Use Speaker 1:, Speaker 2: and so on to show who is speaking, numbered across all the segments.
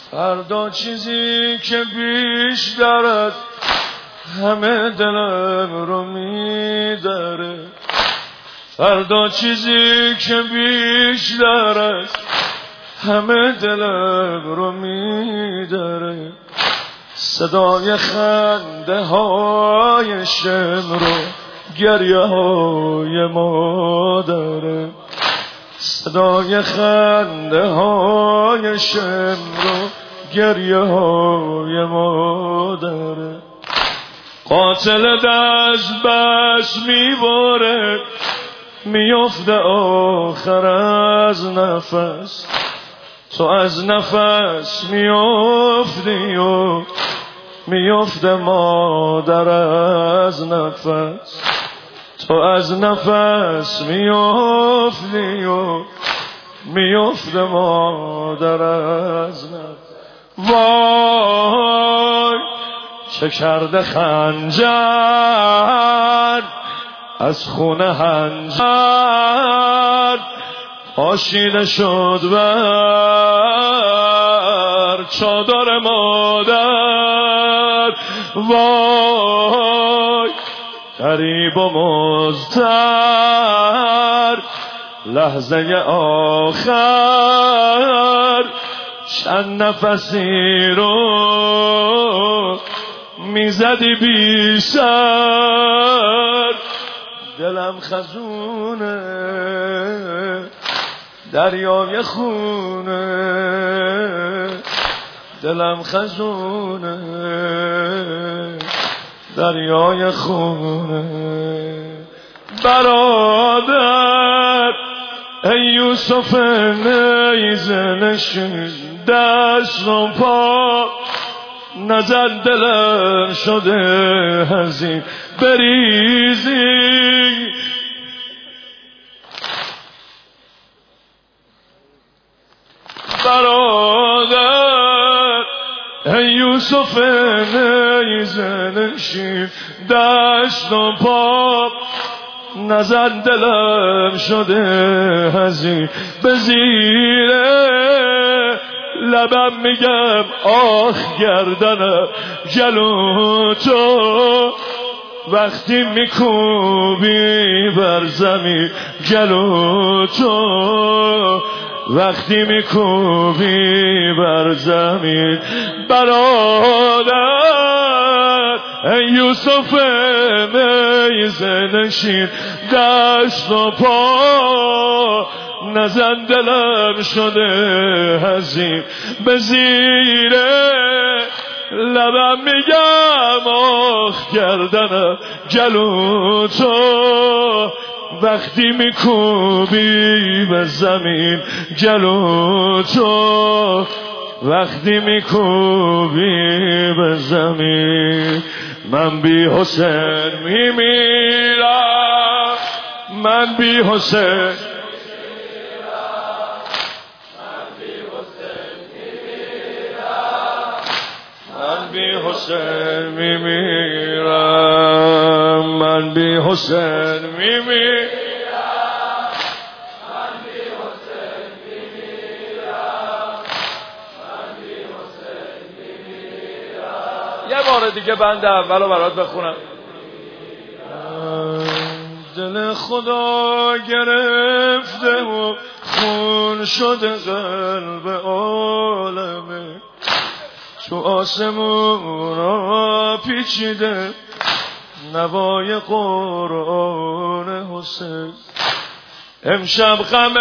Speaker 1: فردا چیزی که بیشتر از همه دلم رو میداره، فردا چیزی که بیشتر از همه دلم رو میداره، صدای خنده های شمر و گریه های مادره، صدای خنده های شمر و گریه های مادره. قاتل دست بس میباره، میفته آخر از نفس، تو از نفس میفتی و میفته مادر از نفس، تو از نفس میفتی و میفته مادر از نفس. وای چه کرده خنجر از خونه هنجر، پاشیده شد بر چادر مادر. وای غریب و مضطر لحظه آخر، چند نفسی رو میزدی بی سر. دلم خزونه دریای خونه، دلم خزونه دریای خونه. برادر ای یوسف نیزه نشین، دست و پا نزد دلم شده هزین بریزی. برادر ای یوسف نیزه نشین، دست و پا نزد دلم شده هزین به زیر لبم میگم آخ گردنم جلو تو، وقتی میکوبی بر زمین جلو تو، وقتی میکوبی بر زمین. برادر ای یوسف نیزه نشین، دست و پا نزن دلم شده هزین به زیر لبم میگم آخ گردنم جلو تو، وقتی میکوبی به زمین جلو تو، وقتی میکوبی به زمین. من بی حسین میمیرم، من بی حسین بی حسین میمیرم، من بی حسین میمیرم، من بی حسین میمیرم، من بی حسین میمیرم. یه بار دیگه بند اولو برات بخونم. دل خدا گرفته و خون شده قلب عالمه، تو آسمون را پیچیده نوای قرآن حسین. امشب غم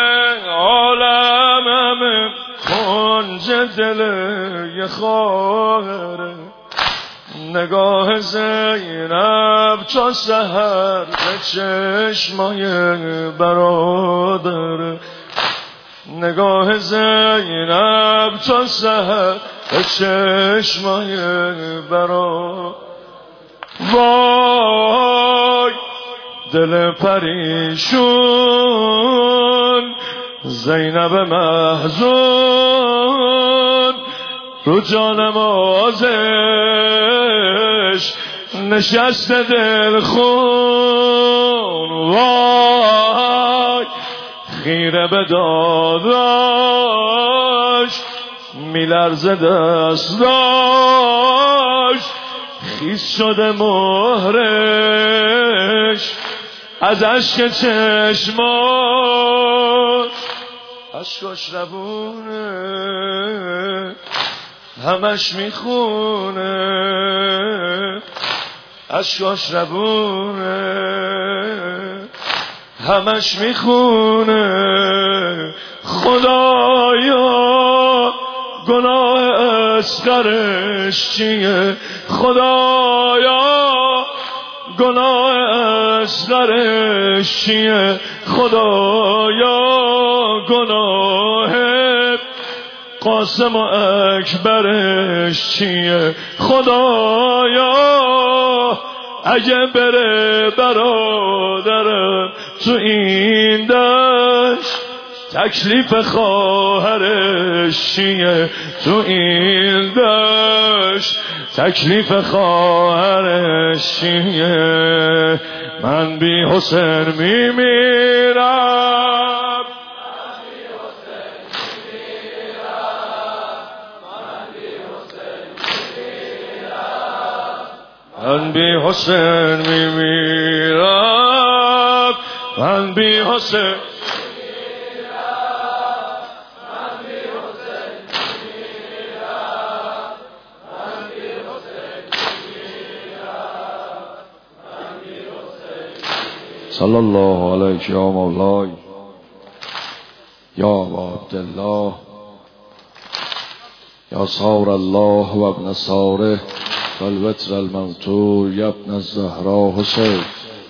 Speaker 1: عالمم کنج دل یه خواهره، نگاه زینب تا سحر به چشمای برادره، نگاه زینب تا سحر به چشمای برا. وای دل پریشون زینب محزون، رو جانمازش نشسته دل خون. وای خیره به داداش میلرزه دستاش، خیس شده مهرش از اشک چشماش، اشکاش روونه همش میخونه، اشکاش روونه همش میخونه. خدایا گناه اصغرش چیه؟ خدایا گناه اصغرش چیه؟ خدایا گناه قاسم و اکبرش چیه؟ خدایا اگه بره برادرم تو این دشت، تکلیف خواهرش چیه؟ تو این دشت تکلیف خواهرش چیه؟ من بی حسین میمیرم، من بی حسین میمیرم، من بی حسین صلی الله علیک یا مولای یا ابا عبدالله یا صار الله و ابن صاره فالوتر المنطور یا ابن الزهرا حسین.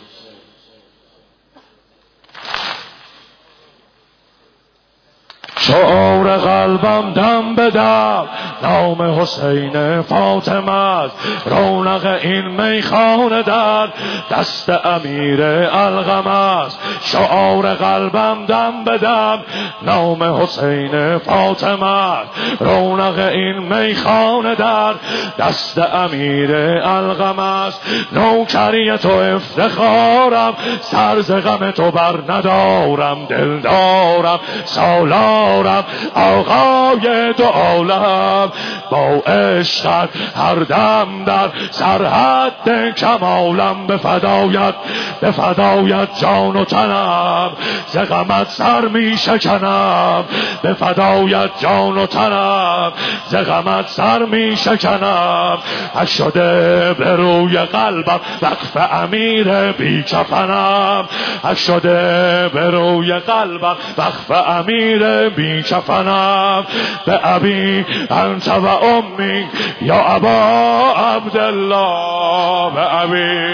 Speaker 1: شعار قلبم دم به دم نام حسین فاطمه است، رونق این میخانه در دست امیر القم است. شعار قلبم دم به دم نام حسین فاطمه است، رونق این میخانه در دست امیر القم است. نوکری تو افتخارم، سر ز غم تو بر ندارم، دلدارم سالارم آقای دو عالم، با عشقت هر دم در سرحد کمالم، به فدایت جان و تنم، ز غمت سر می شکنم، به فدایت جان و تنم، ز غمت سر می شکنم. شده به روی قلبم وقف امیر بی کفنم، شده به روی قلبم وقف امیر بی کفنم. به ابی انت و امی یا ابا عبدالله، به ابی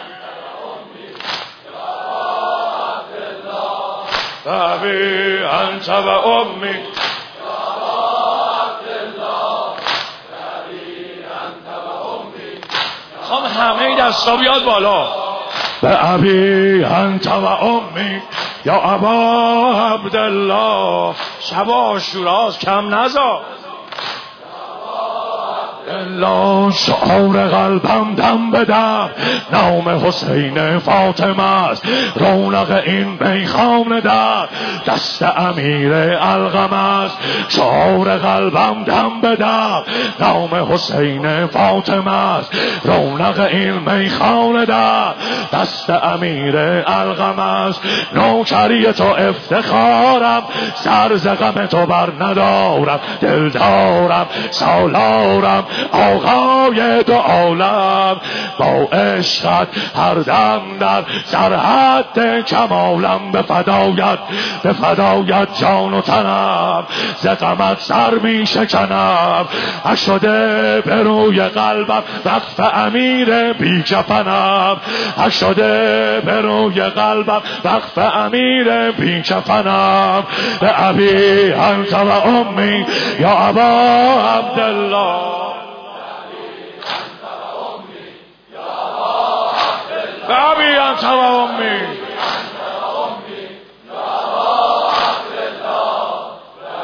Speaker 1: به ابی انت و امی خواهم همه دستا بیاد بالا. به ابی انت و امی یا ابا عبدالله. شب عاشوراست کم نذار. الله شعار قلبم دم به دم نام حسین فاطمه است، رونق این میخانه در دست امیر القم است. شعار قلبم دم به دم نام حسین فاطمه است، رونق این میخانه در دست امیر القم است. نوکری تو افتخارم، سر ز غم تو بر ندارم، دلدارم سالارم آقای دو عالم، با عشقت هر دم در سرحد کمالم، به فدایت جان و تنم، ز غمت سر می شکنم. شده به روی قلبم وقف امیر بی کفنم، شده به روی قلبم وقف امیر بی کفنم. به ابی انت و امی یا ابا عبدالله، ابی انت و امی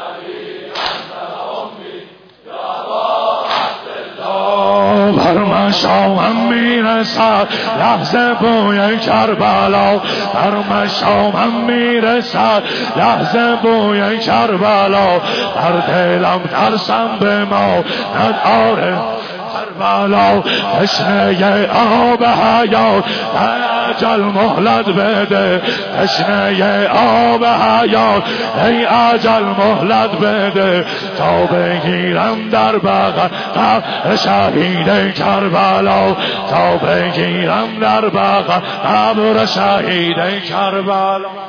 Speaker 1: بر من مشامم میرسد لحظه بوی کربلا، در مشامم میرسد لحظه بوی کربلا، در دلم ترسم به ما نداره کربلا، تشنه آب حیات اجل مهلت بده، تشنه آب حیات ای اجل مهلت بده، تا بگیرم در بغل قبر شهید کربلا، تا بگیرم در بغل قبر شهید کربلا.